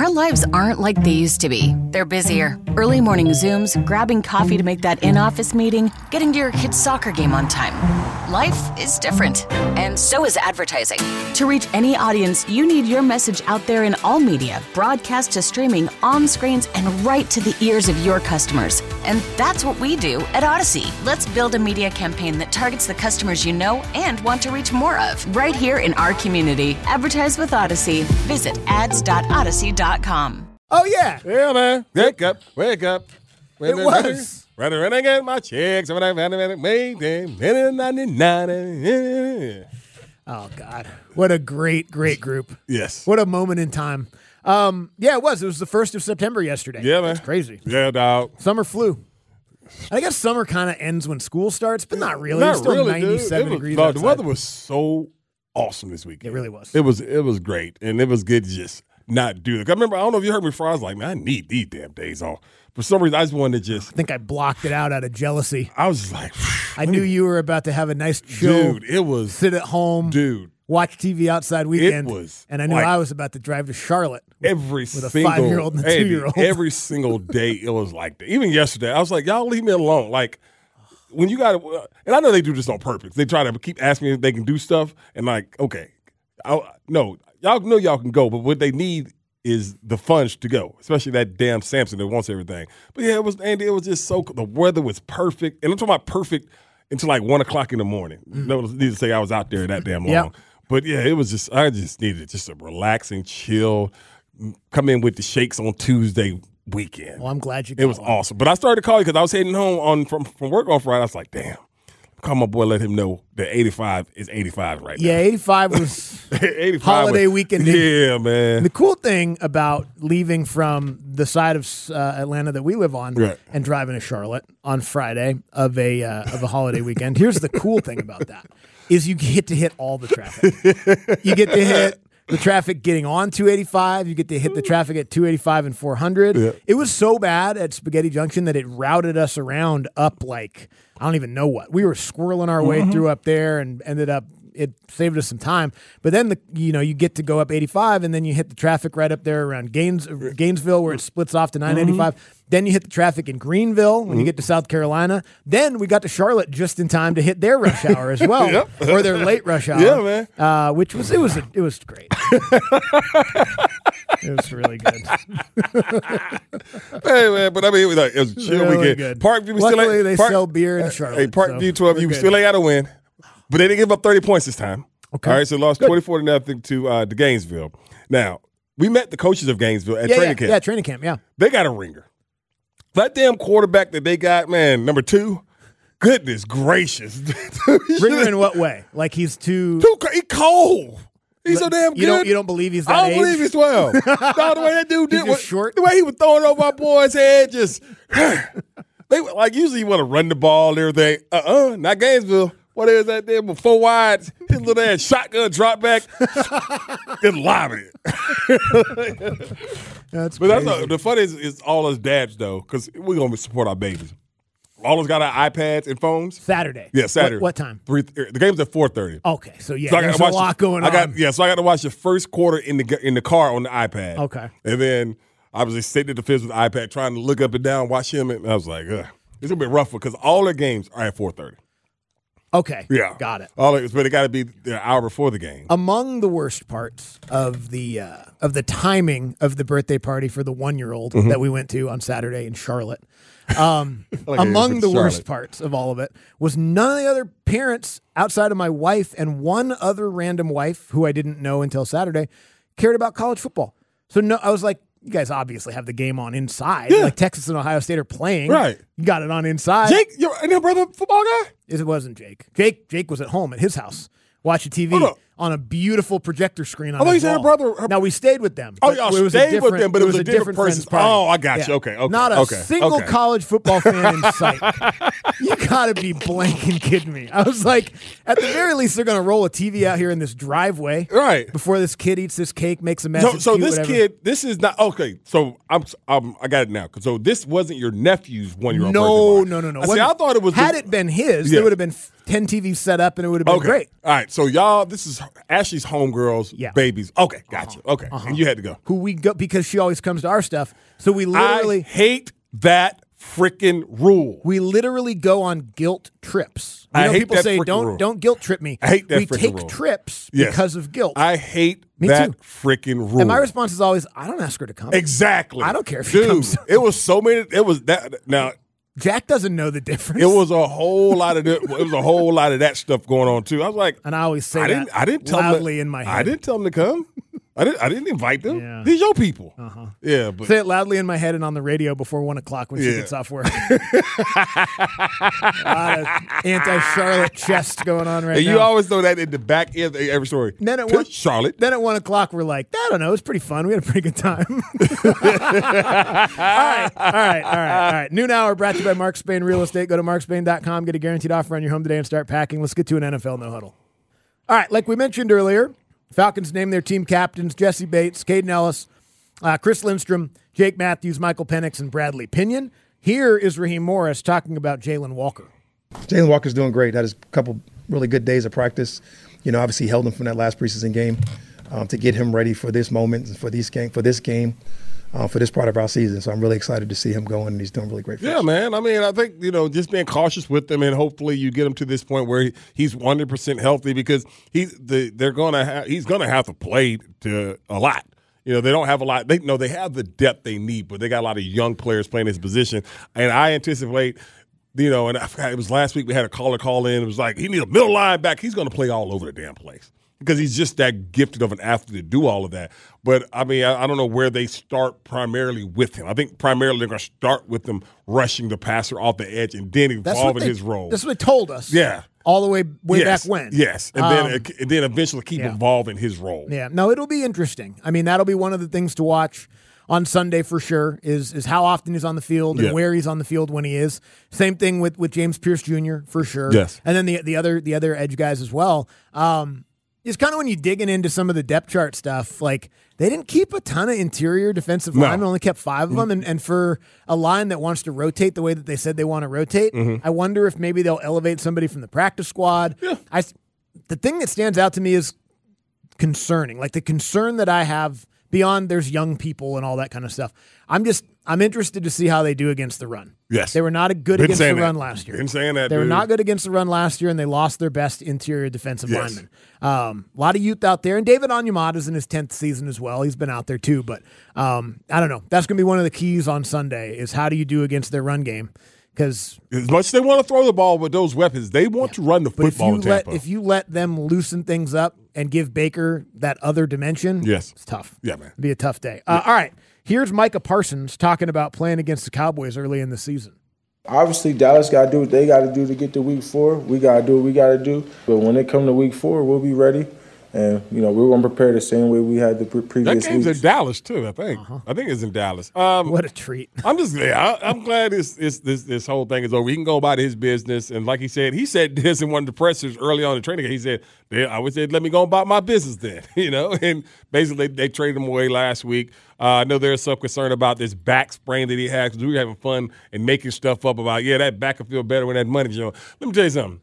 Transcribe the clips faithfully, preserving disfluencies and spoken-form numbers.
Our lives aren't like they used to be. They're busier. Early morning Zooms, grabbing coffee to make that in-office meeting, getting to your kid's soccer game on time. Life is different, and so is advertising. To reach any audience, you need your message out there in all media, broadcast to streaming, on screens, and right to the ears of your customers. And that's what we do at Odyssey. Let's build a media campaign that targets the customers you know and want to reach more of, right here in our community. Advertise with Odyssey. Visit ads dot odyssey dot com. Oh, yeah. Yeah, man. Wake up. Wake up. It was. Running, running, get my checks. Oh, God. What a great, great group. Yes. What a moment in time. Um, yeah, it was. It was the first of September yesterday. Yeah, man. It's crazy. Yeah, dog. Summer flew. I guess summer kind of ends when school starts, but not really. Not it's still really, ninety-seven dude. It was, degrees no, outside. the weather was so awesome this weekend. It really was. It was it was great, and it was good to just not do it. I remember, I don't know if you heard me before, I was like, man, I need these damn days off. For some reason, I just wanted to just. I think I blocked it out out of jealousy. I was just like. I knew you were about to have a nice chill. Dude, it was. Sit at home. Dude. Watch T V outside weekend. It was. And I knew like, I was about to drive to Charlotte. With, every with a single. five-year-old and a hey, two-year-old. Every single day, it was like that. Even yesterday, I was like, y'all leave me alone. Like, when you got to, and I know they do this on purpose. They try to keep asking me if they can do stuff, and like, okay, I, no, y'all know y'all can go, but what they need is the funds to go, especially that damn Samson that wants everything. But yeah, it was, Andy, it was just so, the weather was perfect, and I'm talking about perfect until like one o'clock in the morning. Mm. No need to say I was out there that damn long. Yep. But yeah, it was just, I just needed just a relaxing, chill, come in with the shakes on Tuesday weekend. Well, I'm glad you got It was one. awesome. But I started to call you because I was heading home on from, from work on Friday. I was like, damn. Call my boy, let him know that eighty-five is eighty-five right Yeah, now. eighty-five was eighty-five holiday was, weekend. Yeah, man. The cool thing about leaving from the side of uh, Atlanta that we live on Right. and driving to Charlotte on Friday of a uh, of a holiday weekend. Here's the cool thing about that is you get to hit all the traffic. You get to hit the traffic getting on two eighty-five. You get to hit the traffic at two eighty-five and four hundred. Yeah. It was so bad at Spaghetti Junction that it routed us around up like, I don't even know what. We were squirreling our way Mm-hmm. through up there and ended up, it saved us some time. But then, the you know, you get to go up eighty-five and then you hit the traffic right up there around Gaines, Gainesville where it splits off to nine eighty-five. Mm-hmm. Then you hit the traffic in Greenville when you get to South Carolina. Then we got to Charlotte just in time to hit their rush hour as well, Yep. or their late rush hour. Yeah, man. Uh, which was it was a, it was great. It was really good. Hey, man, but I mean, it was, like, it was a chill Really weekend. good. Parkview was Luckily, still ain't, they Park, sell beer in Charlotte. Hey, Parkview so twelve, we're you good. still ain't got to win. But they didn't give up thirty points this time. Okay. All right, so lost twenty-four to nothing to uh, to Gainesville. Now, we met the coaches of Gainesville at Yeah, training yeah, camp. yeah, training camp, yeah. They got a ringer. That damn quarterback that they got, man, number two, goodness gracious. Ringer in what way? Like he's too. Too co- he cold. He's so damn good. You don't. You don't believe he's that I don't age? believe he's twelve. No, the way that dude He's did, just what- short? the way he was throwing over my boy's head, just they were- like usually you want to run the ball and everything. Uh uh not Gainesville. What is that there? With four wides, his little ass shotgun drop back, just lobbing it. That's But that's crazy. not, the fun is, is all us dads though, because we're gonna support our babies. All of us got our iPads and phones. Saturday. Yeah, Saturday. What, what time? Three. The game's at four thirty. Okay, so yeah, So I got there's to a watch lot the- going I got, on. Yeah, so I got to watch the first quarter in the in the car on the iPad. Okay. And then I was just sitting at the fence with the iPad trying to look up and down, watch him, and I was like, ugh. It's gonna be rough because all their games are at four thirty. Okay. Yeah, Got it. All it, but it got to be an hour before the game. Among the worst parts of the uh, of the timing of the birthday party for the one year old Mm-hmm. that we went to on Saturday in Charlotte, um, Like among it's the in worst Charlotte. parts of all of it was none of the other parents outside of my wife and one other random wife who I didn't know until Saturday cared about college football. So no, I was like, you guys obviously have the game on inside. Yeah. Like Texas and Ohio State are playing. Right. You got it on inside. Jake, your, and your brother football guy? It wasn't Jake. Jake Jake was at home at his house watching T V Hold up. on a beautiful projector screen on I thought his you said her wall. brother- her- Now we stayed with them. Oh, but y'all it was a stayed with different- them, but it was a different friend's person's- party. Oh, I got you. Okay, okay, Not a okay, single okay. college football fan in sight. You gotta be blanking kidding me. I was like, at the very least, they're gonna roll a T V out here in this driveway, Right. before this kid eats this cake, makes a mess. So, it's so cute, this whatever. kid, this is not okay. So I'm, I'm, I got it now. So this wasn't your nephew's one year old. No, no, no, no. I, see, Wasn't- I thought it was. Had the- it been his, Yeah. there would have been ten T Vs set up, and it would have been okay. great. All right, so y'all, this is Ashley's homegirls, Yeah. babies. Okay, gotcha. Uh-huh. Okay, Uh-huh. and you had to go. Who we go because she always comes to our stuff. So we literally I hate that freaking rule. we literally go on guilt trips. You I know, hate people that say freaking don't rule. don't guilt trip me. I hate that We freaking take rule. trips Yes. because of guilt. I hate Me that too. freaking rule. and my response is always, I don't ask her to come. Exactly. I don't care if she Dude, comes. it was so many. It was that. Now, Jack doesn't know the difference. it was a whole lot of. It was a whole lot of that stuff going on too. I was like, and I always say I that didn't. I didn't tell loudly them. in my head. I didn't tell them to come. I didn't. I didn't invite them. Yeah. These your people. Uh-huh. Yeah, but Say it loudly in my head and on the radio before one o'clock when she Yeah. gets off work. A lot of anti-Charlotte chest going on right and now. you always thw that in the back end of every story. Then at Pick one- Charlotte. Then at one o'clock, we're like, I don't know, it's pretty fun. We had a pretty good time. all right, all right, all right, all right. Noon hour brought to you by Mark Spain Real Estate. Go to mark spain dot com, get a guaranteed offer on your home today and start packing. Let's get to an N F L no huddle. All right, like we mentioned earlier, Falcons named their team captains Jesse Bates, Caden Ellis, uh, Chris Lindstrom, Jake Matthews, Michael Penix, and Bradley Pinion. Here is Raheem Morris talking about Jalen Walker. Jalen Walker's doing great. Had a couple really good days of practice. You know, obviously held him from that last preseason game um, to get him ready for this moment and for these game for this game, uh, for this part of our season. So I'm really excited to see him going, and he's doing really great for Yeah, us. man. I mean, I think, you know, just being cautious with them, and hopefully you get him to this point where he, he's one hundred percent healthy, because he's the they're gonna ha- he's gonna have to play to a lot. You know, they don't have a lot. They know they have the depth they need, but they got a lot of young players playing his position. And I anticipate, you know, and I forgot, it was last week we had a caller call in. It was like, he needs a middle linebacker. He's going to play all over the damn place because he's just that gifted of an athlete to do all of that. But, I mean, I, I don't know where they start primarily with him. I think primarily they're going to start with them rushing the passer off the edge and then That's evolving what they, his role. That's what they told us. Yeah. All the way way yes. back when. Yes. And, Um, then, and then eventually keep yeah. evolving his role. Yeah, no, it'll be interesting. I mean, that'll be one of the things to watch on Sunday for sure, is is how often he's on the field and Yeah. where he's on the field when he is. Same thing with, with James Pierce Junior for sure. Yes. And then the the other the other edge guys as well. Um, it's kind of when you're digging into some of the depth chart stuff, like they didn't keep a ton of interior defensive No. linemen, only kept five of them. And, and for a line that wants to rotate the way that they said they want to rotate, Mm-hmm. I wonder if maybe they'll elevate somebody from the practice squad. Yeah. I, the thing that stands out to me is concerning. Like the concern that I have beyond there's young people and all that kind of stuff. I'm just I'm interested to see how they do against the run. Yes. They were not a good Been against the saying run that. last year. Been saying that, They were dude. not good against the run last year, and they lost their best interior defensive Yes. lineman. Um, a lot of youth out there, and David Onyemata's in his tenth season as well. He's been out there too, but um, I don't know. That's going to be one of the keys on Sunday is how do you do against their run game? Because As much as they want to throw the ball with those weapons, they want to run the But if football you in let Tampa. if you let them loosen things up and give Baker that other dimension, Yes. it's tough. Yeah, man. It'd be a tough day. Uh, all right, here's Micah Parsons talking about playing against the Cowboys early in the season. Obviously, Dallas got to do what they got to do to get to week four. We got to do what we got to do. But when they come to week four, we'll be ready. And, you know, we're going to prepare the same way we had the pre- that previous game's weeks. in Dallas too, I think. I think it's in Dallas. Um, What a treat! I'm just, yeah, I, I'm glad this, this this this whole thing is over. He can go about his business, and like he said, he said this in one of the pressers early on in training. He said, "Yeah, "I would say, let me go about my business then," you know. And basically, they, they traded him away last week. Uh, I know there's some concern about this back sprain that he had because we were having fun and making stuff up about, yeah, that back will feel better when that money's on. Let me tell you something.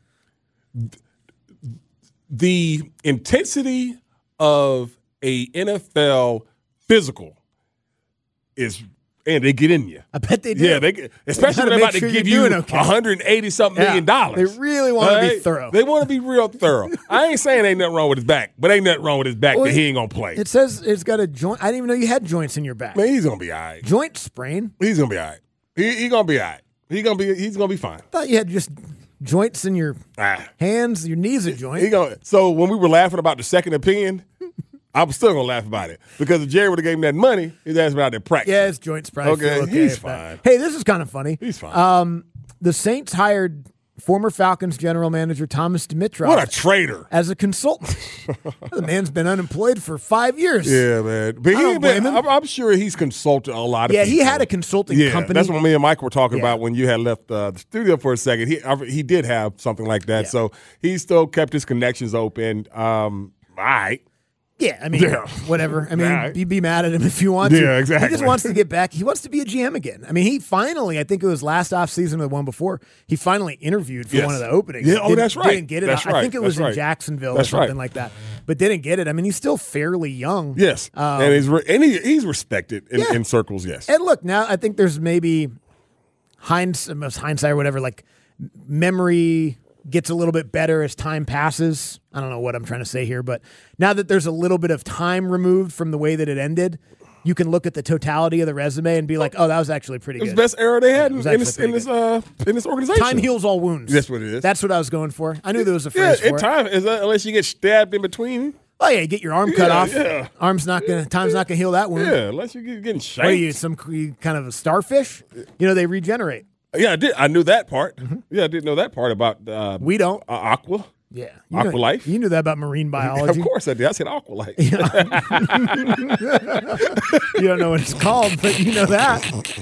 The intensity of a N F L physical is, and they get in you. I bet they do. Yeah, they get, especially gotta when they're make about sure to give you're you doing okay. one hundred eighty something Yeah, million dollars. they really wanna be thorough. They want to be real thorough. I ain't saying ain't nothing wrong with his back, but ain't nothing wrong with his back Well, that he ain't gonna play. It says it's got a joint. I didn't even know you had joints in your back. Man, he's gonna be all right. Joint sprain. He's gonna be all right. He he gonna be all right. He gonna be he's gonna be fine. I thought you had just joints in your Ah. hands. Your knees a joint. He gonna. So when we were laughing about the second opinion, I was still gonna laugh about it because if Jerry would have gave him that money, he'd asked me out there practice. yeah, his joints probably Okay, feel okay. he's if that- fine. Hey, this is kind of funny. He's fine. Um, the Saints hired former Falcons general manager Thomas Dimitrov What a traitor! as a consultant. The man's been unemployed for five years. Yeah, man. But he don't ain't been, blame him. I'm, I'm sure he's consulted a lot of Yeah, people. he had a consulting yeah, company. That's what me and Mike were talking Yeah. about when you had left uh, the studio for a second. He I- he did have something like that. Yeah. So he still kept his connections open. Um, all right. Yeah, I mean, Yeah. whatever. I mean, Nah. be, be mad at him if you want to. Yeah, exactly. He just wants to get back. He wants to be a G M again. I mean, he finally, I think it was last offseason or the one before, he finally interviewed for Yes. one of the openings. Yeah, oh, Didn't- that's right. Didn't get it. That's I, I right. think it was That's in right. Jacksonville That's or something right. like that, but didn't get it. I mean, he's still fairly young. Yes, Um, and he's re- and he, he's respected in, Yeah. in circles. Yes, And look, now I think there's maybe hindsight, hindsight or whatever, like memory gets a little bit better as time passes. I don't know what I'm trying to say here, but now that there's a little bit of time removed from the way that it ended, you can look at the totality of the resume and be like, oh, that was actually pretty it was good. the best era they had It in, was in actually this in pretty this uh in this organization. Time heals all wounds. That's what it is. That's what I was going for. I knew there was a Yeah, phrase in for it. time is that, unless you get stabbed in between. Oh yeah, you get your arm cut Yeah, off. yeah. Arm's not gonna. Time's not gonna heal that wound. Yeah, unless you get getting shanked. What are you? Some you kind of a starfish? You know they regenerate. Yeah, I did. I knew that part. Yeah, I didn't know that part about uh, We don't. uh, aqua. Yeah, Aqua know, life? You knew that about marine biology. Of course I did. I said aqua life. You don't know what it's called, but you know that.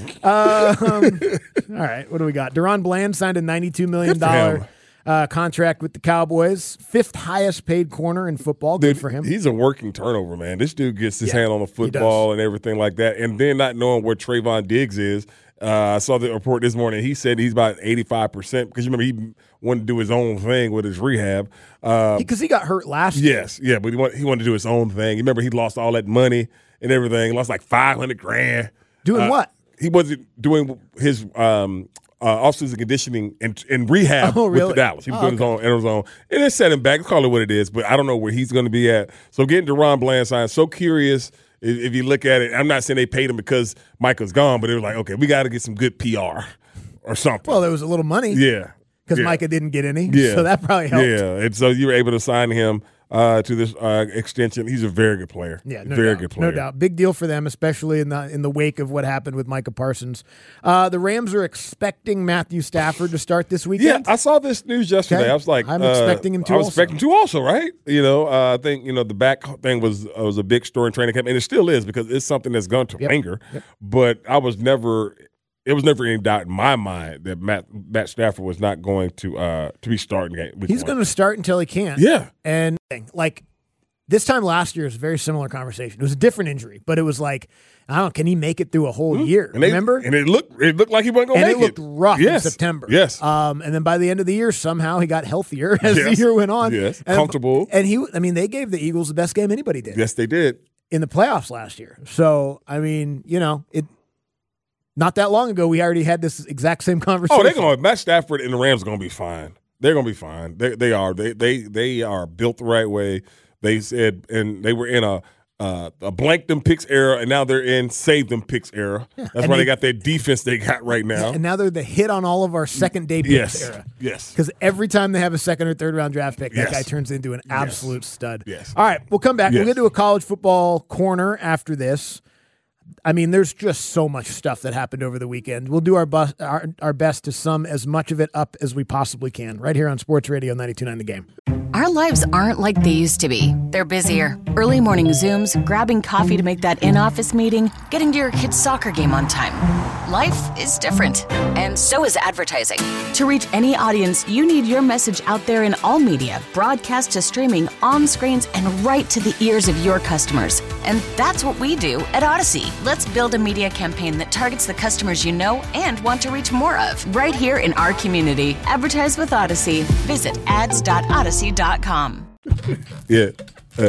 Um, all right, what do we got? Deron Bland signed a ninety-two million Good for him. dollars uh, contract with the Cowboys, fifth highest paid corner in football. Good Dude, for him. He's a working turnover, man. This dude gets his Yeah, hand on the he football does. and everything like that. And then not knowing where Trayvon Diggs is. Uh, I saw the report this morning. He said he's about eighty-five percent because you remember he wanted to do his own thing with his rehab. Uh, Because he got hurt last year. yes, yeah, but he wanted, he wanted to do his own thing. You remember he lost all that money and everything. He lost like five hundred grand. Doing Uh, what? He wasn't doing his um, uh, off-season conditioning and, and rehab Oh, with really? the Dallas. He was Oh, doing his own, in his own. And it set him back. Call it what it is, but I don't know where he's going to be at. So getting Deron Bland signed, so curious. If, if you look at it, I'm not saying they paid him because Michael's gone, but it was like, okay, we got to get some good P R or something. Well, there was a little money. yeah. Because yeah. Micah didn't get any. Yeah. So that probably helped. Yeah, and so you were able to sign him uh, to this uh, extension. He's a very good player. Yeah, no very doubt, good player. no doubt. Big deal for them, especially in the in the wake of what happened with Micah Parsons. Uh, the Rams are expecting Matthew Stafford to start this Yeah, weekend. I saw this news yesterday. Okay. I was like, I'm uh, expecting him to I was also. expecting to also, right? You know, uh, I think you know the back thing was uh, was a big story in training camp, and it still is because it's something that's gone to Yep. linger. Yep. But I was never. It was never any doubt in my mind that Matt Matt Stafford was not going to uh, to be starting game. He's going to start until he can't. Yeah. And like this time last year was a very similar conversation. It was a different injury, but it was like, I don't know, can he make it through a whole year? And they- Remember? And it looked it looked like he wasn't going And to it make looked rough Yes. in September. Yes. Um, and then by the end of the year, somehow he got healthier as the Yes. year went on. Yes. And, Comfortable. And he, I mean, they gave the Eagles the best game anybody did Yes, they did. in the playoffs last year. So, I mean, you know, it. Not that long ago, we already had this exact same conversation. Oh, they're going. Matt Stafford and the Rams are going to be fine. They're going to be fine. They they are. They they they are built the right way. They said, and they were in a uh, a blank them picks era, and now they're in save them picks era. That's and why they, they- got their defense they got right now. And now they're the hit on all of our second day picks yes, era. yes. Because every time they have a second or third round draft pick, that Yes. guy turns into an absolute stud. Yes. All right, we'll come back. Yes. We'll get to a college football corner after this. I mean, there's just so much stuff that happened over the weekend. We'll do our, bus, our, our best to sum as much of it up as we possibly can right here on Sports Radio ninety-two point nine The Game. Our lives aren't like they used to be. They're busier. Early morning Zooms, grabbing coffee to make that in-office meeting, getting to your kid's soccer game on time. Life is different, and so is advertising. To reach any audience, you need your message out there in all media, broadcast to streaming, on screens, and right to the ears of your customers. And that's what we do at Odyssey. Let's build a media campaign that targets the customers you know and want to reach more of, right here in our community. Advertise with Odyssey. Visit ads dot odyssey dot com. Yeah. Uh,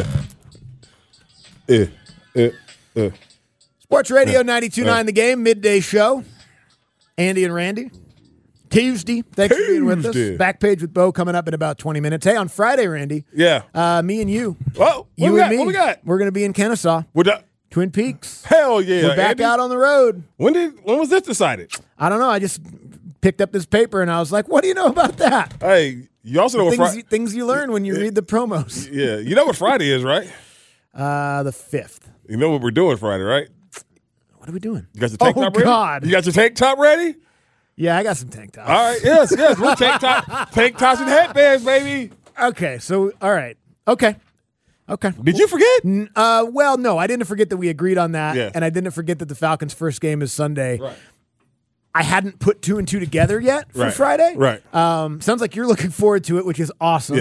uh, uh, uh. Sports Radio ninety-two point nine The Game, midday show. Andy and Randy. Tuesday. Thanks for being with us. Tuesday. Back page with Bo coming up in about twenty minutes. Hey, on Friday, Randy, Yeah. uh, me and you, Oh, what you we and got? me, What we got? we're going to be in Kennesaw, What the, Twin Peaks. hell yeah. We're back Andy. out on the road. When did when was this decided? I don't know. I just picked up this paper and I was like, what do you know about that? Hey, you also know what Things, Friday. you, things you learn when you read the promos. Yeah, you know what Friday is, right? Uh, the fifth. You know what we're doing Friday, right? What are we doing? You got your tank Oh, top ready? God. You got your tank top ready? Yeah, I got some tank tops. All right, yes, yes. We're tank top, tank tops and headbands, baby. Okay, so, all right. Okay. Okay. Did you forget? Uh, well, no, I didn't forget that we agreed on that, Yeah. and I didn't forget that the Falcons' first game is Sunday. Right. I hadn't put two and two together yet for Right. Friday. Right. Um, sounds like you're looking forward to it, which is awesome. Yes.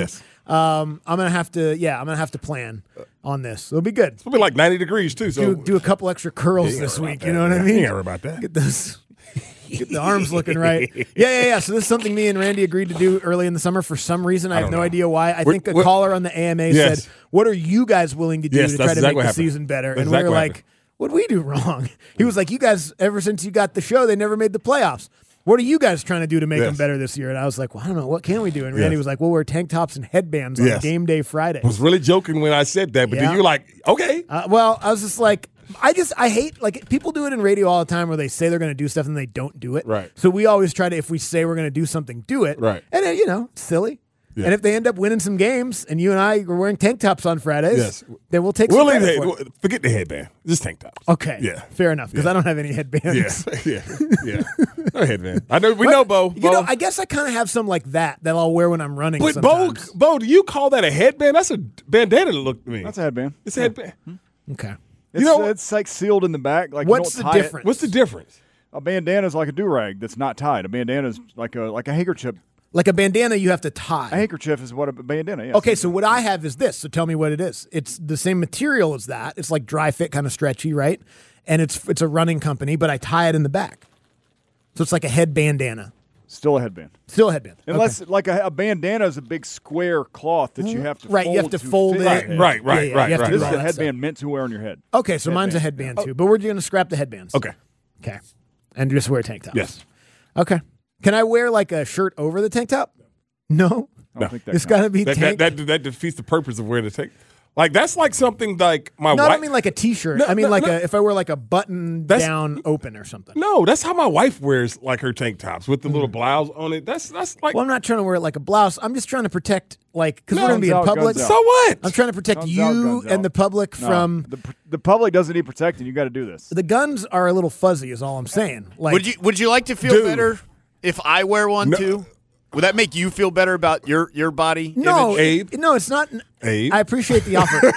Um, I'm gonna have to, yeah, I'm gonna have to plan on this. It'll be good. It'll be like ninety degrees too. So Do, do a couple extra curls Yeah, this worry week. about You that. know what I Yeah, mean? you ain't worry about that. Get those, get the arms looking right. Yeah, yeah, yeah. So this is something me and Randy agreed to do early in the summer. For some reason, I, have don't no know. idea why. I We're- think a we're- caller on the A M A Yes. said, "What are you guys willing to do Yes, to that's try to exactly make what the happened. season better?" That's And we exactly were what like, happened. "What'd we do wrong?" He was like, "You guys, ever since you got the show, they never made the playoffs. What are you guys trying to do to make Yes. them better this year?" And I was like, "Well, I don't know. What can we do?" And Randy Yes. was like, "We'll wear tank tops and headbands on Yes. game day Friday." I was really joking when I said that, but Yeah. then you're like, okay. Uh, well, I was just like, I just, I hate, like, people do it in radio all the time where they say they're going to do stuff and they don't do it. Right. So we always try to, if we say we're going to do something, do it. Right. And, then, you know, it's silly. Yeah. And if they end up winning some games and you and I are wearing tank tops on Fridays, Yes. then we'll take We'll some leave credit the for head, it. forget the headband. Just tank tops. Okay. Yeah. Fair enough, because I don't have any headbands. Yeah. yeah. Yeah. No headband. I know. We know, Bo. You Bo. know, I guess I kind of have some like that that I'll wear when I'm running But Bo, sometimes. Bo, do you call that a headband? That's a bandana to look to me. That's a headband. It's a headband. Okay. It's, You know- it's like sealed in the back. Like What's you the don't tie difference? It. What's the difference? A bandana is like a do rag that's not tied. A bandana is like a like a handkerchief. Like a bandana you have to A tie. handkerchief is what a bandana is. Okay, so what I have is this. So tell me what it is. It's the same material as that. It's like dry fit, kind of stretchy, right? And it's it's a running company, but I tie it in the back. So it's like a head bandana. Still a headband. Still a headband. Unless like a, a bandana is a big square cloth that you have to Right, fold you have to to fold fit it. your Right, head. right, right, Yeah, yeah, right, you have to right. do This all is a that headband meant to wear on your head. Okay, so mine's a Headband. headband too, but we're going to scrap the headbands. Okay. Okay. And just wear tank tops. Yes. Okay. Can I wear like a shirt over the tank top? No. I don't think that It's counts. got to be That, tank. that, that, that defeats the purpose of wearing the tank. Like, that's like something like my no, I wife. don't mean like a t-shirt. No, I mean no, like no. a if I wear like a button That's- down open or something. No, that's how my wife wears like her tank tops with the little blouse on it. That's that's like Well, I'm not trying to wear it like a blouse. I'm just trying to protect like because No, we're going to be in guns out, public. guns out. so what? I'm trying to protect Guns out, you guns and out. the public No, from the the public doesn't need protecting. You got to do this. the guns are a little fuzzy is all I'm saying. Like Would you Would you like to feel Dude. better if I wear one No. too? Would that make you feel better about your your body? No, image? Abe? no, it's not. Abe? I appreciate the offer.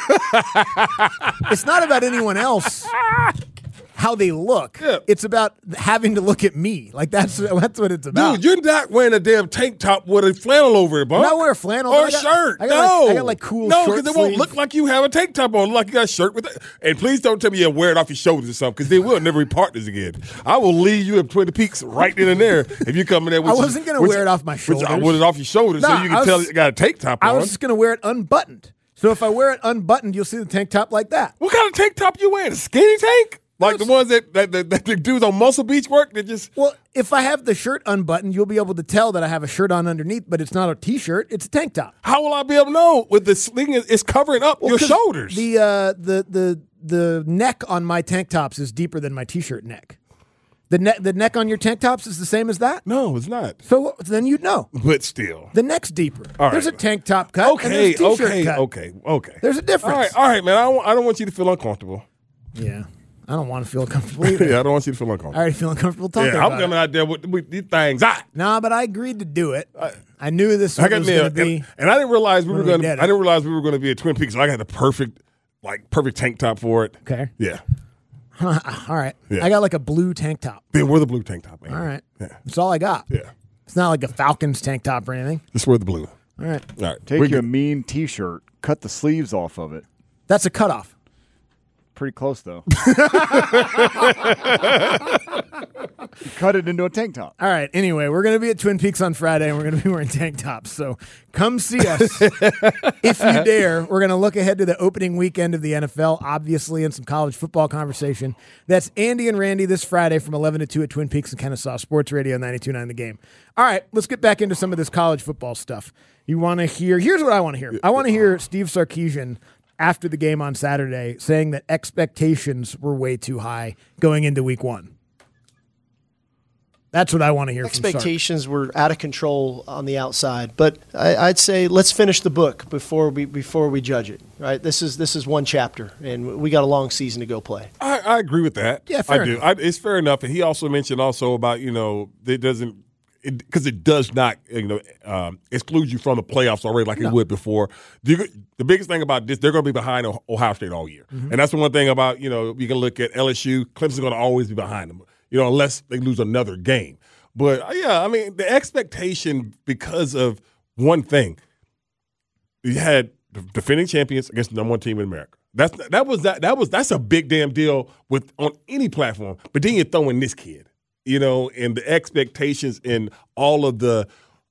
It's not about anyone else, how they look. Yeah. It's about having to look at me. Like that's that's what it's about. Dude, you're not wearing a damn tank top with a flannel over it, bro. I'm not wearing flannel, or but a I got- shirt. I got no, like- I got like cool No, short it won't sleeve. look like you have a tank top on. Look like you got a shirt with it. And please don't tell me you wear it off your shoulders or something, because then we'll never be partners again. I will leave you at Twin Peaks right then and there if you come in there. With I your- wasn't gonna with wear your- it off my with your- I shoulders. want it off your shoulders Nah, so you I can tell was- you got a tank top I on. was just gonna wear it unbuttoned. So if I wear it unbuttoned, you'll see the tank top like that. What kind of tank top you wearing? A skinny tank? Like the ones that that, that, that the dudes on Muscle Beach work that just Well, if I have the shirt unbuttoned, you'll be able to tell that I have a shirt on underneath, but it's not a t-shirt; it's a tank top. how will I be able to know with the sling is it's covering up Well, your 'cause shoulders? The uh, the the the neck on my tank tops is deeper than my t-shirt neck. The neck the neck on your tank tops is the same as that. no, it's not. So then you'd know. But still. The neck's deeper. All There's a right. tank top cut. and Okay, there's a t-shirt okay, cut. okay, okay. There's a difference. All right, all right, man. I don't, I don't want you to feel uncomfortable. Yeah, I don't want to feel comfortable either. Yeah, I don't want you to feel I uncomfortable. already feel uncomfortable talking Yeah, I'm about coming it. out there with, with these things. I, Nah, but I agreed to do it. I knew this I was got going me, to a, be. and, and I didn't realize we when were we going. did to it. I didn't realize we were going to be at Twin Peaks. So I got the perfect, like perfect tank top for it. Okay. Yeah. All right. Yeah. I got like a blue tank top. Then wear the blue tank top, man. All right. Yeah. That's all I got. Yeah. It's not like a Falcons tank top or anything. Just wear the blue. All right. All right. Take We're you a good. mean T-shirt, cut the sleeves off of it. That's a cutoff. Pretty close though. You cut it into a tank top. All right. Anyway, we're going to be at Twin Peaks on Friday, and we're going to be wearing tank tops. So come see us if you dare. We're going to look ahead to the opening weekend of the N F L, obviously, and some college football conversation. That's Andy and Randy this Friday from eleven to two at Twin Peaks and Kennesaw Sports Radio ninety-two point nine The Game. All right, let's get back into some of this college football stuff. You want to hear? Here's what I want to hear. I want to hear Steve Sarkisian after the game on Saturday saying that expectations were way too high going into week one. That's what I want to hear from Sark. Expectations were out of control on the outside, but I, I'd say let's finish the book before we before we judge it. Right? This is this is one chapter, and we got a long season to go play. I, I agree with that. Yeah, fair I do. enough. I, it's fair enough. And he also mentioned also about, you know, it doesn't because it, it does not, you know, um, exclude you from the playoffs already like it would before. The, the biggest thing about this, they're going to be behind Ohio State all year, Mm-hmm. and that's the one thing about, you know, you can look at L S U. Clemson's going to always be behind them, you know, unless they lose another game. But uh, yeah, I mean, the expectation because of one thing. you had the defending champions against the number one team in America. That's that was that that was that's a big damn deal with on any platform. But then you throw in this kid, you know, and the expectations and all of the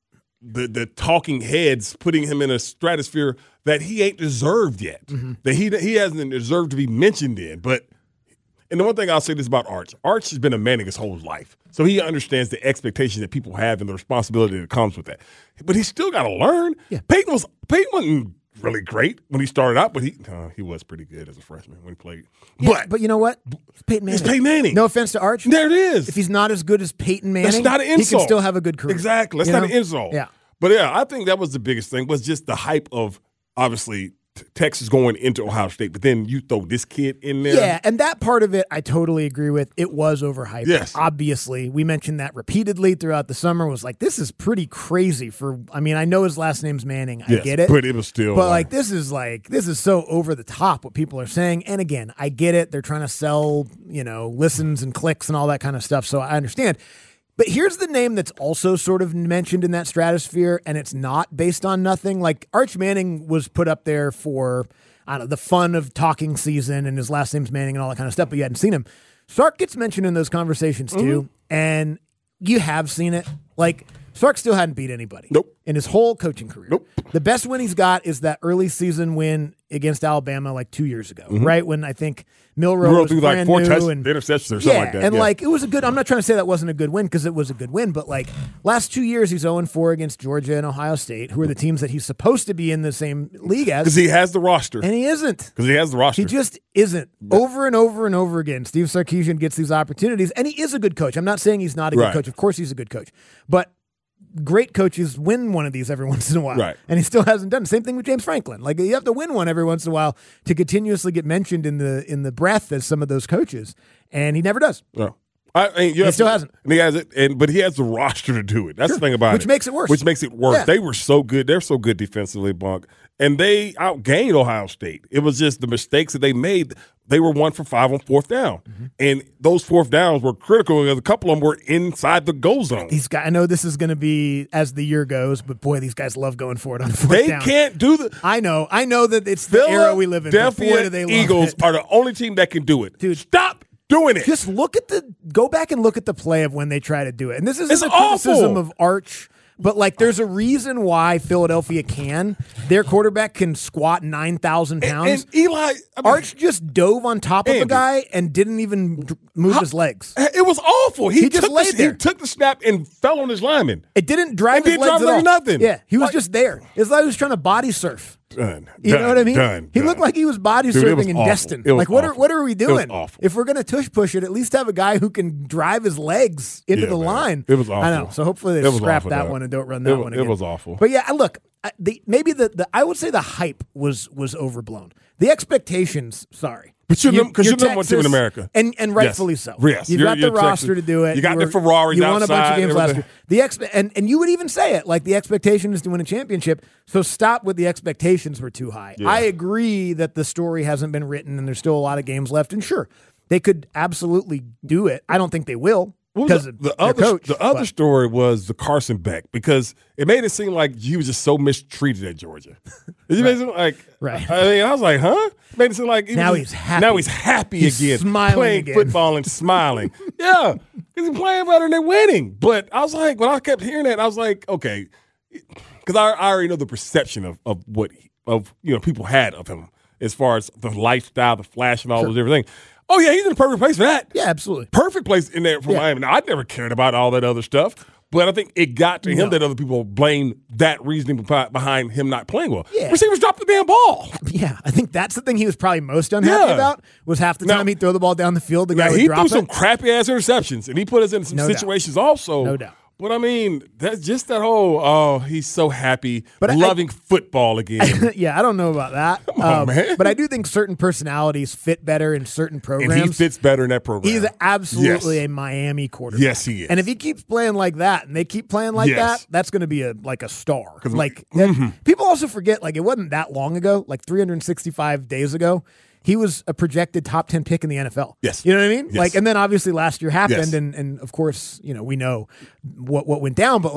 the the talking heads putting him in a stratosphere that he ain't deserved yet. Mm-hmm. That he he hasn't deserved to be mentioned in. But and the one thing I'll say this about Arch, Arch has been a Manning his whole life. So he understands the expectation that people have and the responsibility that comes with that. But he's still got to learn. Yeah. Peyton was Peyton wasn't really great when he started out, but he uh, he was pretty good as a freshman when he played. Yeah, but but you know what? It's Peyton Manning. It's Peyton Manning. No offense to Arch. There it is. If he's not as good as Peyton Manning, that's not an insult. He can still have a good career. Exactly. That's you not know? an insult. Yeah. But yeah, I think that was the biggest thing was just the hype of obviously t- Texas going into Ohio State, but then you throw this kid in there. Yeah, and that part of it I totally agree with. It was overhyped. Yes. Obviously. We mentioned that repeatedly throughout the summer, was like, this is pretty crazy for, I mean, I know his last name's Manning. I Yes, get it. but it was still But like- like, this is like, this is so over the top what people are saying. And again, I get it. They're trying to sell, you know, listens and clicks and all that kind of stuff. So I understand. But here's the name that's also sort of mentioned in that stratosphere, and it's not based on nothing. Like, Arch Manning was put up there for, I don't know, the fun of talking season, and his last name's Manning and all that kind of stuff, but you hadn't seen him. Sark gets mentioned in those conversations too, mm-hmm. and you have seen it. Like, Sark still hadn't beat anybody nope. in his whole coaching career. Nope. The best win he's got is that early season win against Alabama like two years ago, mm-hmm. right? When I think Milroe Milroe was threw like brand four new touch, and interceptions or something yeah, like that. and yeah. like it was a good. I'm not trying to say that wasn't a good win because it was a good win, but like last two years he's oh and four against Georgia and Ohio State, who are the teams that he's supposed to be in the same league as. Because he has the roster, and he isn't. Because he has the roster, he just isn't. Over and over and over again, Steve Sarkisian gets these opportunities, and he is a good coach. I'm not saying he's not a good right. coach. Of course, he's a good coach, but great coaches win one of these every once in a while. Right. And he still hasn't done it. Same thing with James Franklin. Like, you have to win one every once in a while to continuously get mentioned in the in the breath as some of those coaches. And he never does. No. I, I, you he still to, hasn't. And he has it, and but he has the roster to do it. That's sure. the thing about Which it. Which makes it worse. Which makes it worse. Yeah. They were so good. They're so good defensively, Bunk. And they outgained Ohio State. It was just the mistakes that they made. They were one for five on fourth down. Mm-hmm. And those fourth downs were critical because a couple of them were inside the goal zone. These guys, I know this is going to be as the year goes, but boy, these guys love going for it on fourth they down. They can't do the. I know. I know that it's the era we live in. Philadelphia Boy, do they love Eagles it. are the only team that can do it. Dude, stop doing it. Just look at the go back and look at the play of when they try to do it. And this isn't it's a criticism awful. of Arch, but like there's a reason why Philadelphia can. Their quarterback can squat nine thousand pounds. And, and Eli I mean, Arch just dove on top Andy, of a guy and didn't even move how, his legs. It was awful. He, he just took laid the, there. He took the snap and fell on his lineman. It didn't drive it his didn't legs drive at all. nothing. Yeah, he was like, just there. It's like he was trying to body surf. Done. You done, know what I mean? Done, he done. looked like he was body Dude, surfing was in awful. Destin. It was Like, what awful. are what are we doing? It was awful. If we're gonna tush push it, at least have a guy who can drive his legs into Yeah, the man. line. It was awful. I know. So hopefully It they was scrap awful, that dog. one and don't run that it, one It again. was awful. But yeah, look, I- the maybe the, the I would say the hype was was overblown. The expectations, sorry. But you're You- num- 'cause you're number one team in Texas, America. And and rightfully so. Yes. You've You're- got the you're roster Texas. to do it. You got You the were- Ferraris You won a bunch of outside, games last everything. year. The expe- and, and you would even say it, like the expectation is to win a championship. So stop with the expectations were too high. Yeah. I agree that the story hasn't been written and there's still a lot of games left. And sure, they could absolutely do it. I don't think they will. Because the, of the their other coach, the other but- story was the Carson Beck because it made it seem like he was just so mistreated at Georgia. It made it seem like Right. I mean, I was like, huh? It made it seem like he Now was- he's happy. Now he's happy He's again, smiling playing again. football and smiling. Yeah, because he's playing better than winning. But I was like, when I kept hearing that, I was like, okay, because I, I already know the perception of of what he, of you know people had of him as far as the lifestyle, the flash, and all Sure. those different things. Oh yeah, he's in the perfect place for that. Yeah, absolutely. Perfect place in there for Yeah. Miami. Now, I never cared about all that other stuff, but I think it got to him No. that other people blame that reasoning behi- behind him not playing well. Yeah. Receivers dropped the damn ball. Yeah, I think that's the thing he was probably most unhappy Yeah. about was half the Now- time he'd throw the ball down the field, the guy Now, would he drop threw some it. crappy ass interceptions, and he put us in some No doubt. situations also. No doubt. But I mean, that's just that whole oh, he's so happy, But I- loving football again. Yeah, I don't know about that. Come on, Um, man. But I do think certain personalities fit better in certain programs. and he fits better in that program. He's absolutely Yes. a Miami quarterback. Yes, he is. And if he keeps playing like that, and they keep playing like Yes. that, that's going to be a like a star. 'Cause- Like Mhm. people also forget, like it wasn't that long ago, like three hundred sixty-five days ago. He was a projected top ten pick in the N F L. Yes. You know what I mean? Yes. Like, and then obviously last year happened, Yes. and and of course, you know, we know what what went down, but like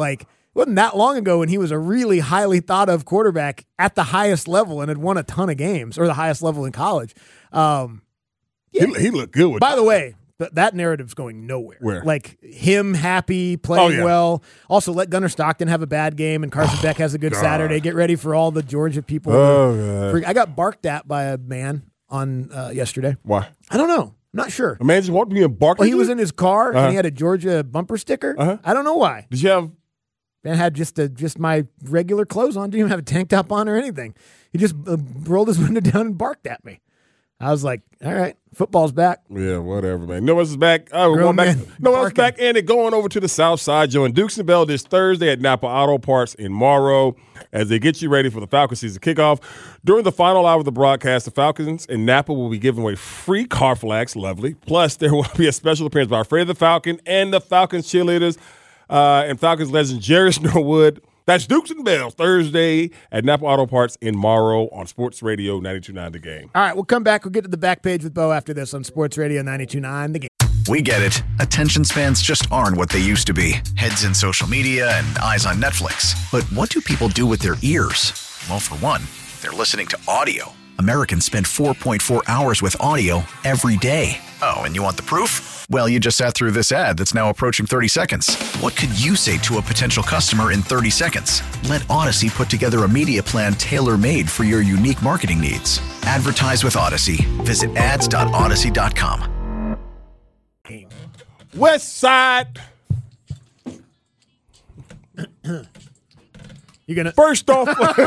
wasn't that long ago when he was a really highly thought of quarterback at the highest level and had won a ton of games, or the highest level in college. Um, yeah. he, he looked good with By the way, th- that narrative's going nowhere. Where? Like him happy, playing Oh, yeah. well. Also, let Gunnar Stockton have a bad game and Carson Oh, Beck has a good God. Saturday. Get ready for all the Georgia people. Oh, God. I got barked at by a man on uh, yesterday. Why? I don't know. I'm not sure. A man just walked me and barked. Well, he was in his car Uh-huh. and he had a Georgia bumper sticker. Uh-huh. I don't know why. Did you have? Man had just a, just my regular clothes on. Didn't even have a tank top on or anything. He just uh, rolled his window down and barked at me. I was like, all right, football's back. Yeah, whatever, man. No one's back. Uh, we're Grown going back. man No one's barking. back in it. Going over to the South Side, join Dukes and Bell this Thursday at Napa Auto Parts in Morrow as they get you ready for the Falcon season kickoff. During the final hour of the broadcast, the Falcons and Napa will be giving away free car flags. Lovely. Plus, there will be a special appearance by Fred the Falcon and the Falcons cheerleaders uh, and Falcons legend Jerry Norwood. That's Dukes and Bells Thursday at Napa Auto Parts in Morrow on Sports Radio ninety-two point nine The Game. All right, we'll come back. We'll get to the back page with Bo after this on Sports Radio ninety-two point nine The Game. We get it. Attention spans just aren't what they used to be. Heads in social media and eyes on Netflix. But what do people do with their ears? Well, for one, they're listening to audio. Americans spend four point four hours with audio every day. Oh, and you want the proof? Well, you just sat through this ad that's now approaching thirty seconds. What could you say to a potential customer in thirty seconds? Let Odyssey put together a media plan tailor-made for your unique marketing needs. Advertise with Odyssey. Visit ads dot odyssey dot com. West Side. You gonna First off,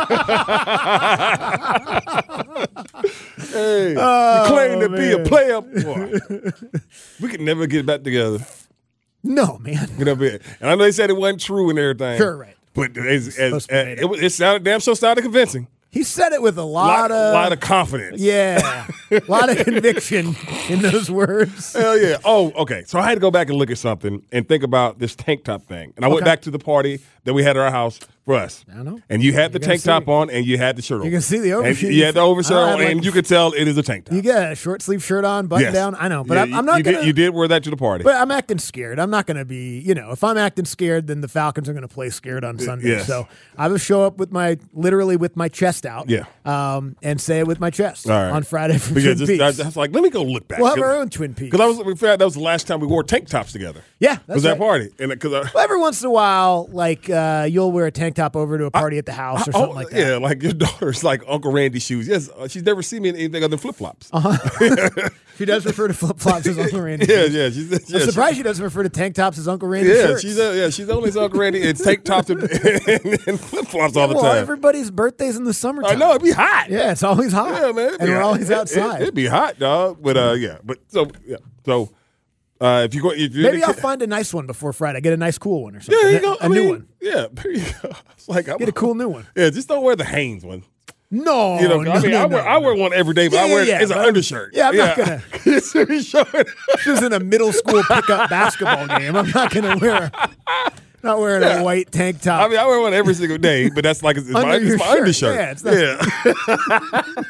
hey, Oh, you claim to be a man. player. Boy, we could never get back together. No, man. You know, and I know they said it wasn't true and everything. Sure, right. But it's, supposed it's, to be made it, it, it sounded damn sure sounded convincing. He said it with a Lot, lot, of lot of confidence. yeah, a lot of conviction in those words. Hell yeah. Oh, okay. So I had to go back and look at something and think about this tank top thing. And I went Okay. back to the party that we had at our house for us. I know. And you had the You can tank see- top on and you had the shirt on. You can see the And overshirt. you had the I overshirt don't on have, like- and you could tell it is a tank top. You get a short sleeve shirt on, button Yes. down. I know, but Yeah, I'm, I'm not you gonna. Did, you did wear that to the party. But I'm acting scared. I'm not going to be, you know, if I'm acting scared, then the Falcons are going to play scared on Sunday. yes. So I will show up with my, literally with my chest out. Yeah. Um, and say it with my chest All right. on Friday for Because Twin just, Peaks. I, I was like, let me go look back. We'll have our own Twin Peaks. Because I was, we found that was the last time we wore tank tops together. Yeah, that's was that right. party? And because I, Well, every once in a while, like uh, you'll wear a tank top over to a party at the house or oh, something like that. yeah, like your daughter's like Uncle Randy shoes. Yes, uh, she's never seen me in anything other than flip flops. Uh-huh. She does refer to flip flops as Uncle Randy. Yeah, yeah. She's, yeah, I'm surprised she doesn't refer to tank tops as Uncle Randy. Yeah, shirts. she's uh, yeah, she's only Uncle Randy. It's tank tops and, and, and flip flops all the well, time. everybody's birthday's in the summertime. I know it'd be hot. Yeah, it's always hot. Yeah, man. it'd and be we're hot. always It- outside. It, would be hot, dog. But uh, yeah. But so yeah. So uh, if you go, if you're Maybe I'll find a nice one before Friday. Get a nice cool one or something. yeah, there you A- go. A I new mean, one. Yeah, there you go. It's like I'm, Get a cool new one. Yeah, just don't wear the Hanes one. No, You know, no, I mean, no, I wear no, I no. wear one every day, but Yeah, I wear yeah, it's an but I'm- undershirt. yeah, I'm not gonna- It's really showing. This isn't a middle school pickup basketball game. I'm not going to wear. Not wearing Yeah. a white tank top. I mean, I wear one every single day, but that's like it's, it's my, Under your it's my shirt. undershirt. Yeah, it's not- yeah.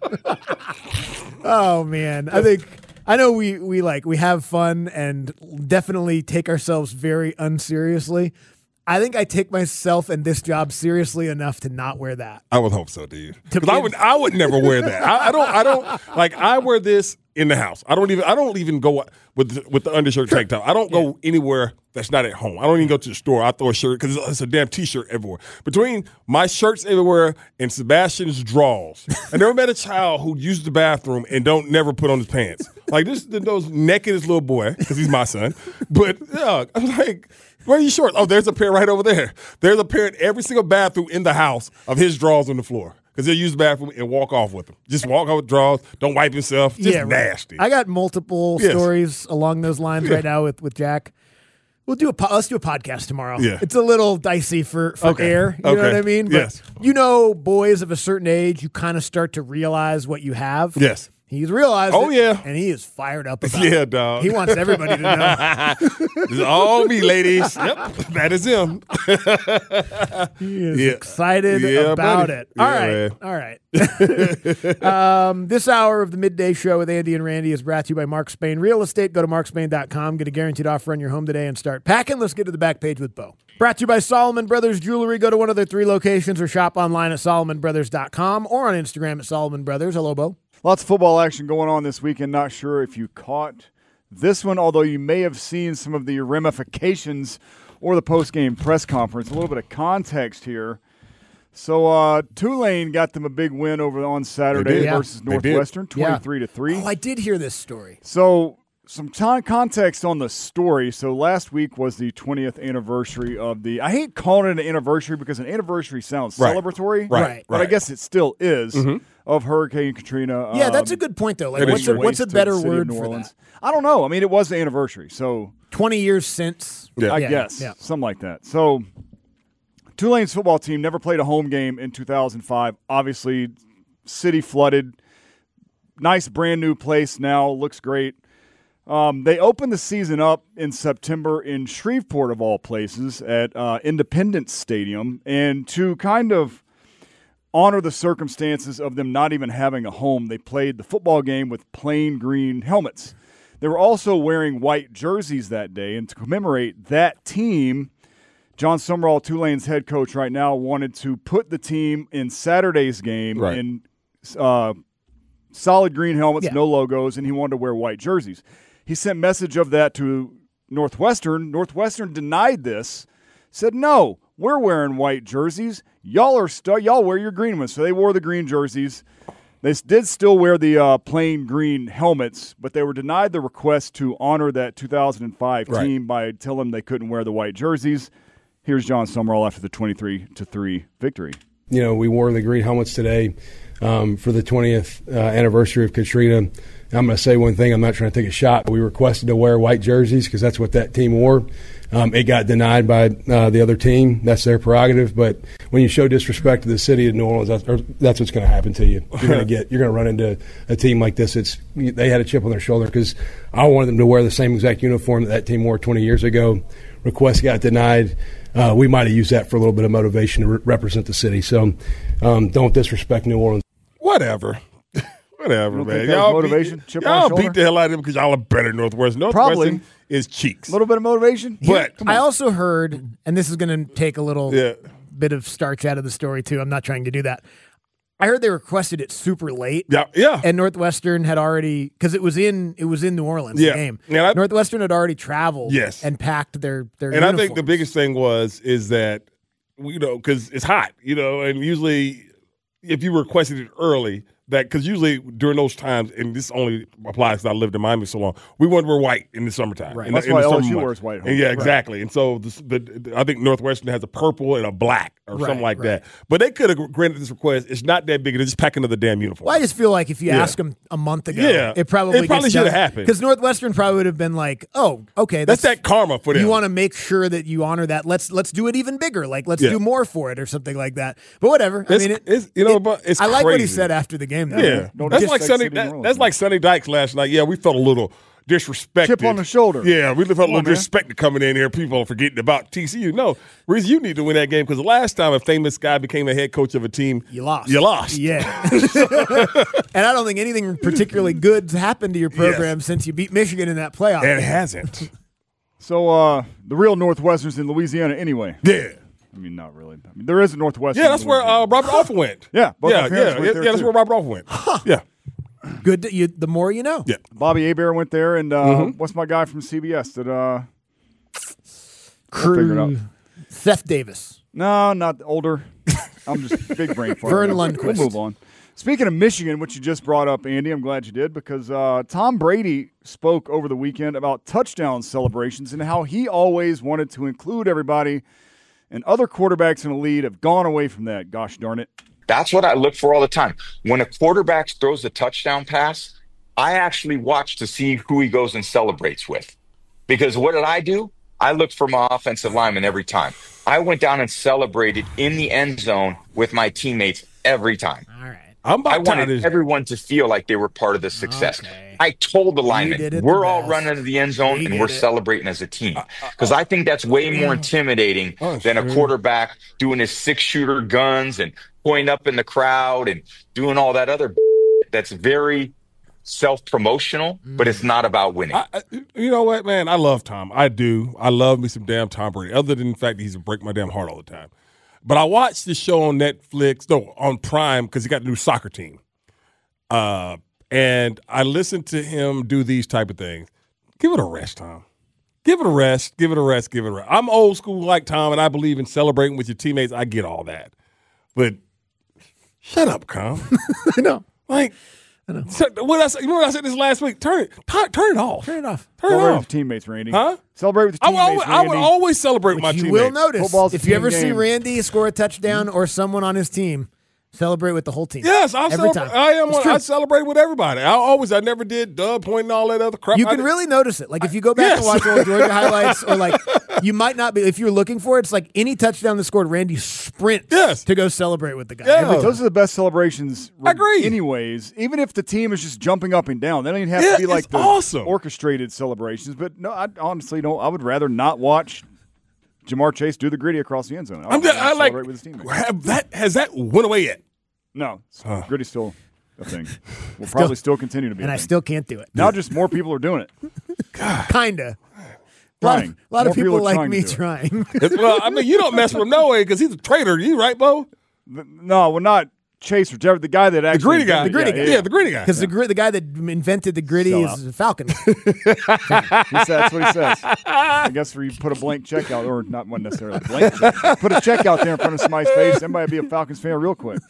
Oh man, I think I know we we like we have fun and definitely take ourselves very unseriously. I think I take myself and this job seriously enough to not wear that. I would hope so, dude. To Because I be- would, I would never wear that. I, I don't, I don't like. I wear this in the house. I don't even, I don't even go with the, with the undershirt tank top. I don't go anywhere that's not at home. I don't even go to the store. I throw a shirt because it's a damn t-shirt everywhere. Between my shirts everywhere and Sebastian's drawers, I never met a child who used the bathroom and don't never put on his pants. Like this, those nakedest little boy because he's my son. But yeah, I'm like. Where are your shorts? Oh, there's a pair right over there. There's a pair in every single bathroom in the house of his drawers on the floor. Because he'll use the bathroom and walk off with them. Just walk off with drawers, don't wipe himself. Just yeah, right. nasty. I got multiple Yes. stories along those lines Yeah. right now with, with Jack. We'll do a po- let's do a podcast tomorrow. Yeah. It's a little dicey for, for Okay. air. You know Okay. what I mean? But Yes. you know, boys of a certain age, you kind of start to realize what you have. Yes. He's realized Oh, it, yeah. and he is fired up about Yeah, it. dog. He wants everybody to know. It's all me, ladies. Yep, that is him. He is Yeah. excited Yeah, about buddy. it. All Yeah, right. man. All right. um, this hour of the Midday Show with Andy and Randy is brought to you by Mark Spain Real Estate. Go to mark spain dot com. Get a guaranteed offer on your home today and start packing. Let's get to the back page with Bo. Brought to you by Solomon Brothers Jewelry. Go to one of their three locations or shop online at solomon brothers dot com or on Instagram at Solomon Brothers. Hello, Bo. Lots of football action going on this weekend. Not sure if you caught this one, although you may have seen some of the ramifications or the post-game press conference. A little bit of context here. So uh, Tulane got them a big win over on Saturday did. versus Yeah. They did. Northwestern, Yeah. twenty-three to three. Oh, I did hear this story. So some time context on the story. So last week was the twentieth anniversary of the – I hate calling it an anniversary because an anniversary sounds Right. celebratory. Right. Right. But I right. guess it still is of Hurricane Katrina. Yeah, that's um, a good point, though. Like, it what's is a, great. what's a to better the city of word New for Orleans. that? I don't know. I mean, it was the anniversary, so twenty years since. Yeah. I Yeah, guess yeah. something like that. So Tulane's football team never played a home game in two thousand five. Obviously, city flooded. Nice brand new place now. Looks great. Um, they opened the season up in September in Shreveport, of all places, at uh, Independence Stadium. And to kind of honor the circumstances of them not even having a home, they played the football game with plain green helmets. They were also wearing white jerseys that day. And to commemorate that team, John Summerall, Tulane's head coach right now, wanted to put the team in Saturday's game Right. in uh, solid green helmets, Yeah. no logos, and he wanted to wear white jerseys. He sent message of that to Northwestern. Northwestern denied this, said, no, we're wearing white jerseys. Y'all are stu- y'all wear your green ones. So they wore the green jerseys. They s- did still wear the uh, plain green helmets, but they were denied the request to honor that two thousand five Right. team by telling them they couldn't wear the white jerseys. Here's John Summerall after the twenty-three to three victory. You know, we wore the green helmets today um, for the twentieth uh, anniversary of Katrina. I'm going to say one thing. I'm not trying to take a shot. We requested to wear white jerseys because that's what that team wore. Um, it got denied by uh, the other team. That's their prerogative. But when you show disrespect to the city of New Orleans, that's, or that's what's going to happen to you. You're going to get. You're going to run into a team like this. It's they had a chip on their shoulder because I wanted them to wear the same exact uniform that that team wore twenty years ago. Request got denied. Uh, we might have used that for a little bit of motivation to re- represent the city. So um, don't disrespect New Orleans. Whatever. Whatever, You don't man. think that was Y'all motivation? Beat, Chip on the y'all shoulder? beat the hell out of them because y'all are better than Northwestern. Northwestern Probably. is cheeks. A little bit of motivation? But I also heard, and this is going to take a little yeah, bit of starch out of the story, too. I'm not trying to do that. I heard they requested it super late. yeah, yeah. And Northwestern had already, because it was in it was in New Orleans, Yeah. the game. And I- Northwestern had already traveled Yes. and packed their their and I think the uniforms. biggest thing was is that you know because it's hot, you know, and usually if you requested it early, that because usually during those times, and this only applies because I lived in Miami so long, we wanted to wear white in the summertime. Right. In That's the, in why the L S summer U months. wears white home. And yeah, Right. exactly. And so the, the, I think Northwestern has a purple and a black or Right, something like right. that. But they could have granted this request. It's not that big. They're just packing another damn uniform. Well, I just feel like if you Yeah. ask them a month ago, Yeah. it probably It probably should have happened. Because Northwestern probably would have been like, "Oh, okay, That's that karma for them. You want to make sure that you honor that. Let's let's do it even bigger. Like let's Yeah. do more for it or something like that." But whatever. I It's- mean, it, it's- you know, it- but it's I like what he crazy. said after the game. Though. Yeah, No that's disrespect like to Sonny. City of That, New Orleans, that's man. like Sonny Dykes last night. Yeah, we felt a little disrespected. Chip on the shoulder. Yeah, we felt a Come little on, man. disrespected coming in here. People are forgetting about T C U. No, reason you need to win that game because the last time a famous guy became the head coach of a team, You lost. You lost. Yeah. And I don't think anything particularly good's happened to your program since you beat Michigan in that playoff. And it game. hasn't. So uh, the real Northwestern's in Louisiana anyway. Yeah. I mean, not really. I mean, there is a Northwestern. Yeah, that's in where uh, Louisiana. Robert Offer went. Yeah, both yeah, my yeah, parents yeah, went there yeah. That's too. where Robert Offer went. Yeah, Good. To, you, the more you know. yeah. Bobby Hebert went there, and uh, Mm-hmm. what's my guy from C B S that uh, Crew. figure it out. Seth Davis. no, not older. I'm just big brain fart. Vern We'll Lundquist. move on. Speaking of Michigan, which you just brought up, Andy, I'm glad you did because uh, Tom Brady spoke over the weekend about touchdown celebrations and how he always wanted to include everybody, and other quarterbacks in the league have gone away from that. Gosh darn it. That's what I look for all the time. When a quarterback throws a touchdown pass, I actually watch to see who he goes and celebrates with. Because what did I do? I looked for my offensive lineman every time. I went down and celebrated in the end zone with my teammates every time. All right. I'm about I wanted tired of- everyone to feel like they were part of the success. Okay. I told the did linemen, it we're the all best. running to the end zone We and did we're it. celebrating as a team. Because I think that's way more intimidating Oh, than a sure. quarterback doing his six-shooter guns and pointing up in the crowd and doing all that other that's very self-promotional, but it's not about winning. I, I, you know what, man? I love Tom. I do. I love me some damn Tom Brady, other than the fact that he's a break my damn heart all the time. But I watched this show on Netflix, no, on Prime, because he got a new soccer team. Uh, and I listened to him do these type of things. Give it a rest, Tom. Give it a rest. Give it a rest. Give it a rest. I'm old school like Tom, and I believe in celebrating with your teammates. I get all that. But shut up, Tom. I know. Like, so, what I said, you know what I said this last week? Turn it, turn, turn it off. Turn it off. Turn it Celebrate off. with teammates, Randy. Huh? Celebrate with the I would, teammates, always, I would Randy. always celebrate with my You teammates. will notice Football's a if you ever team see game. Randy score a touchdown or someone on his team, celebrate with the whole team. Yes, I every celebrate. time. I am. It's One, true. I celebrate with everybody. I always. I never did dub pointing all that other crap. You I can did- really notice it. Like if you go back Yes. and watch old Georgia highlights, or like you might not be. If you're looking for it, it's like any touchdown that scored, Randy sprints Yes. to go celebrate with the guy. Yeah. Every time. Those are the best celebrations. I agree. Anyways, even if the team is just jumping up and down, they don't even have Yeah, to be like it's the awesome. orchestrated celebrations. But no, I honestly don't. I would rather not watch Jamar Chase do the gritty across the end zone. I I'm would just, rather I like. celebrate with his teammates. Have that has that went away yet? No, Huh. gritty's still a thing. Will probably still continue to be. and a I thing. still can't do it. now just more people are doing it. Kinda. A lot, Trying. of, lot More of people, are like trying to me do it. trying. It's- well, I mean, you don't mess with him no way because he's a traitor. You right, Bo? No, well, not Chase or Jeff, the guy that The actually gritty guy. The gritty yeah, guy. Yeah, the gritty guy. Because the gr- the guy that invented the gritty Sell is a Falcon. He said, that's what he says. I guess where you put a blank check out, or not one necessarily a blank check. Put a check out there in front of somebody's face. Somebody be a Falcons fan real quick.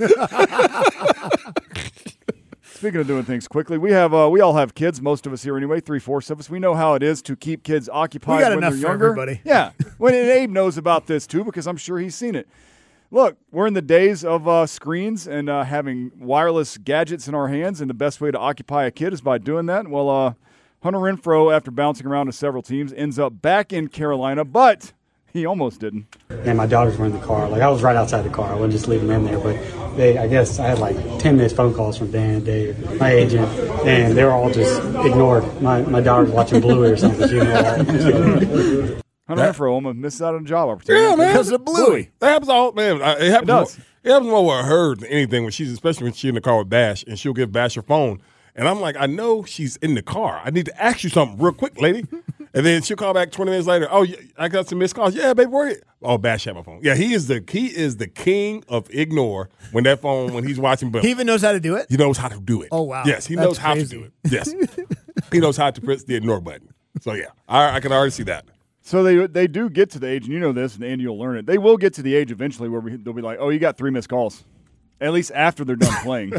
Speaking of doing things quickly, we have uh, we all have kids. Most of us here anyway, three fourths of us. We know how it is to keep kids occupied We got when enough they're for younger. everybody. Yeah, when and Abe knows about this too because I'm sure he's seen it. Look, we're in the days of uh, screens and uh, having wireless gadgets in our hands, and the best way to occupy a kid is by doing that. Well, uh, Hunter Renfrow, after bouncing around to several teams, ends up back in Carolina, but he almost didn't. And my daughters were in the car. Like I was right outside the car. I wouldn't just leave them in there. But they, I guess I had like ten minutes phone calls from Dan, Dave, my agent, and they were all just ignored. My my daughter's watching Bluey or something. She didn't know that. Hunter That- Renfrow almost missed out on a job opportunity. Yeah, man. Because of Bluey. That happens all, man. I- It happens, It does. More, it happens more with her than anything when she's, especially when she's in the car with Bash, and she'll give Bash her phone. And I'm like, I know she's in the car. I need to ask you something real quick, lady. And then she'll call back twenty minutes later. Oh, yeah, I got some missed calls. Yeah, baby, where you? Oh, Bash had my phone. Yeah, he is the he is the king of ignore when that phone when he's watching. But He even knows how to do it. he knows how to do it. Oh, wow. Yes, he That's knows how crazy. to do it. Yes, he knows how to press the ignore button. So yeah, I, I can already see that. So they they do get to the age, and you know this, and Andy will learn it. They will get to the age eventually where we, they'll be like, oh, you got three missed calls. At least after they're done playing.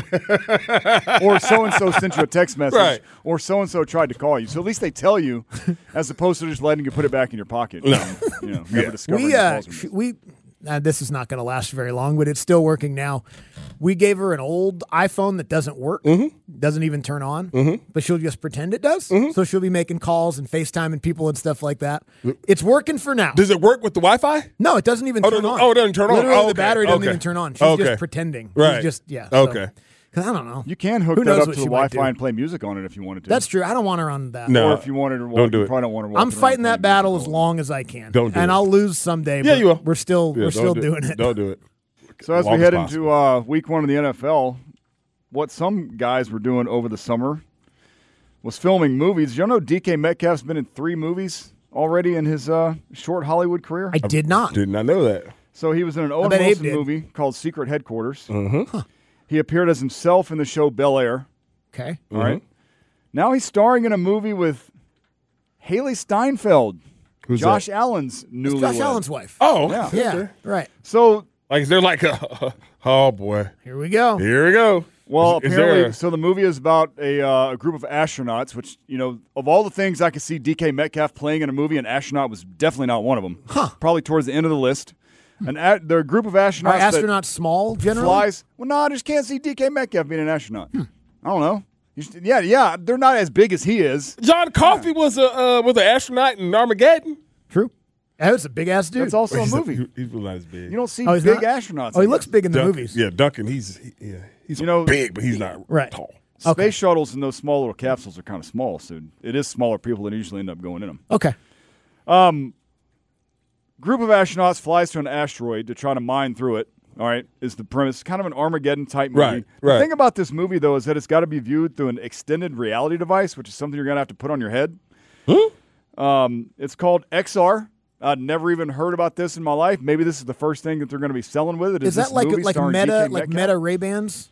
Or so-and-so sent you a text message. Right. Or so-and-so tried to call you. So at least they tell you as opposed to just letting you put it back in your pocket. No. And, you know, never Yeah. discovering We the uh, calls were sh- missed. we uh, this is not going to last very long, but it's still working now. We gave her an old iPhone that doesn't work, Mm-hmm. doesn't even turn on, but she'll just pretend it does. Mm-hmm. So she'll be making calls and FaceTiming people and stuff like that. It's working for now. Does it work with the Wi-Fi? No, it doesn't even Oh, turn no, on. oh, it doesn't turn on. Literally, Oh, the okay, battery doesn't okay. even turn on. She's Okay. just pretending. She's Right. just yeah. so- Okay. 'Cause I don't know. You can hook Who that knows up what to the she might Wi-Fi do. and play music on it if you wanted to. That's true. I don't want her on that. No. Or if you wanted to walk, Don't do you it. probably don't want her I'm walking fighting around that playing battle music as all long as I can. Don't do and it. I'll lose someday. Yeah, but you will. We're still Yeah, we're don't still do doing it. Don't do it. So as Long we as head possible. into uh, week one of the N F L, what some guys were doing over the summer was filming movies. You know D K Metcalf's been in three movies already in his uh, short Hollywood career? I did not. Did not know that. So he was in an Owen bet Abe Wilson did. movie called Secret Headquarters. Mm-hmm. He appeared as himself in the show Bel Air. Okay. All right. Now he's starring in a movie with Haley Steinfeld, Who's Josh that? Allen's It's newlywed. Josh Allen's wife. Oh, Yeah. Yeah. Right. So, like they're like, a, oh boy, Here we go. here we go. well, Is- is apparently, there a- so the movie is about a, uh, a group of astronauts, which, you know, of all the things I could see D K Metcalf playing in a movie, an astronaut was definitely not one of them. Huh. Probably towards the end of the list. An a- they're a group of astronauts Are that astronauts small generally? flies. Well, no, I just can't see D K Metcalf being an astronaut. I don't know. You should- yeah, yeah, they're not as big as he is. John Coffey was a uh, was an astronaut in Armageddon. True. That was a big ass dude. That's also a He's movie. he- he's really not as big. You don't see Oh, he's big not? astronauts. Oh, he in looks there. big in the Duncan, movies. Yeah, Duncan. He's he, yeah, He's you know, big, but he's not Right. tall. Space Okay. shuttles and those small little capsules are kind of small, so it is smaller people that usually end up going in them. Okay. Um, group of astronauts flies to an asteroid to try to mine through it. All right, is the premise. Kind of an Armageddon type movie. Right, The right. thing about this movie, though, is that it's got to be viewed through an extended reality device, which is something you're going to have to put on your head. Huh? Um, it's called X R. I'd never even heard about this in my life. Maybe this is the first thing that they're going to be selling with it. Is this that like movie like starring meta D K like Metcalf. meta Ray Bans?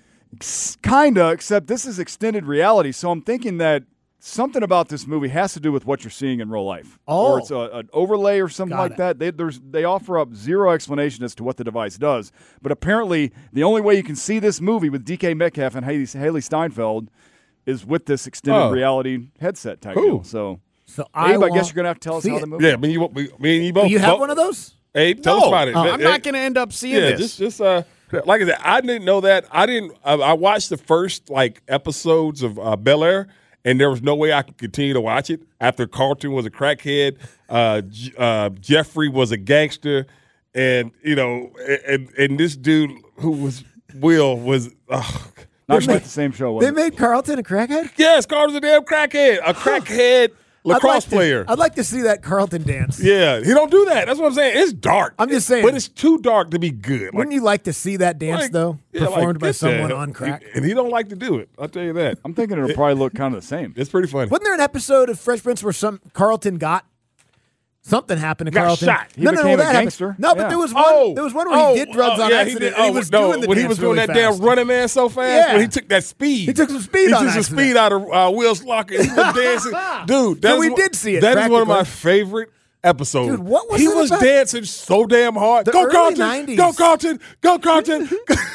Kinda, except this is extended reality. So I'm thinking that something about this movie has to do with what you're seeing in real life. Oh. Or it's a, an overlay or something Got like it. that. They, there's, they offer up zero explanation as to what the device does. But apparently, the only way you can see this movie with D K Metcalf and Haley, Haley Steinfeld is with this extended Oh. reality headset type Cool. deal. So, So I, Abe, I, guess want you're going to have to tell us see how it. the movie Yeah, but you, me and you both. You have both- one of those? Abe, tell No, us about it. I'm Hey, not going to end up seeing Yeah, this. just just uh, like I said, I didn't know that. I didn't. I, I watched the first like episodes of uh, Bel Air, and there was no way I could continue to watch it after Carlton was a crackhead, uh, J- uh, Jeffrey was a gangster, and you know, and and this dude who was Will was. Oh, Not quite the same show, was They it? made Carlton a crackhead? yes, Carlton's a damn crackhead, a crackhead lacrosse I'd like to- player. I'd like to see that Carlton dance. Yeah, he don't do that. That's what I'm saying. It's dark. I'm just saying. but it's too dark to be good. Wouldn't you like to see that dance like, though, yeah, like, performed by get someone that. on crack? And he don't like to do it. I'll tell you that. I'm thinking it'll probably look kind of the same. It's pretty funny. Wasn't there an episode of Fresh Prince where some Carlton got something happened to Got Carlton? shot. He no, no, no, became that a happened. gangster. No, but Yeah. there was one. Oh, there was one where oh, he did drugs oh, on yeah, accident. He, did. and he Oh, was no, doing the when he dance was doing really that fast. damn running man so fast, Yeah. when he took that speed. He took some speed He on took some accident. speed out of uh, Will's locker. He was dancing, dude. That So is we one- did see it, That is one of my practically. favorite episodes. Dude, what was he it was about? dancing so damn hard. The Go early Carlton! nineties. Go Carlton! Go Carlton!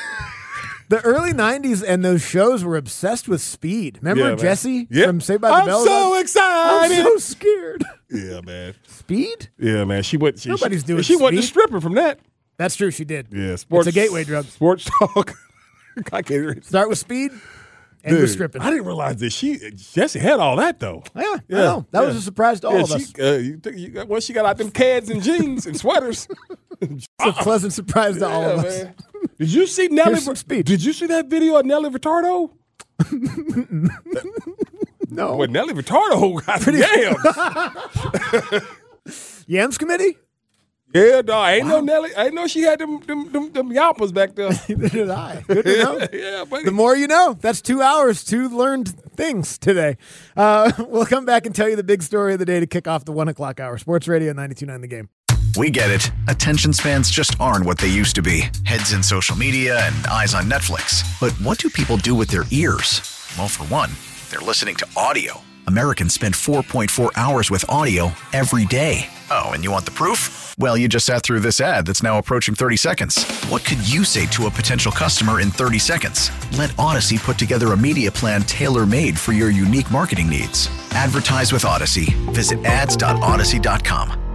The early nineties and those shows were obsessed with speed. Remember Yeah, man. Jesse Yeah. from Saved by the I'm Bell? so I'm excited. so scared. Yeah, man. Speed? Yeah, man. She went. She, Nobody's she, doing She wasn't a speed. stripper from that. That's true. She did. Yeah, sports. It's a gateway drug. Sports talk. I can't. Start with speed and Dude, with stripping. I didn't realize that she Jesse had all that though. Yeah, I Yeah, know. That was yeah. a surprise to all yeah, of she, us. Uh, you took, you got, well, she got out them cads and jeans and sweaters. It's a pleasant surprise to all Yeah, of us. man. Did you see Nelly? Here's some speed. Did you see that video of Nelly Ritardo? No. Well, Nelly Ritardo got some yams. Yams committee? Yeah, dog. I ain't know Nelly. I ain't know she had them them them, them yappers back there. Neither did I. Good to know. Yeah, buddy. The more you know. That's two hours, two learned things today. Uh, we'll come back and tell you the big story of the day to kick off the one o'clock hour. Sports Radio ninety-two point nine The Game. We get it. Attention spans just aren't what they used to be. Heads in social media and eyes on Netflix. But what do people do with their ears? Well, for one, they're listening to audio. Americans spend four point four hours with audio every day. Oh, and you want the proof? Well, you just sat through this ad that's now approaching thirty seconds. What could you say to a potential customer in thirty seconds? Let Odyssey put together a media plan tailor-made for your unique marketing needs. Advertise with Odyssey. Visit ads dot odyssey dot com.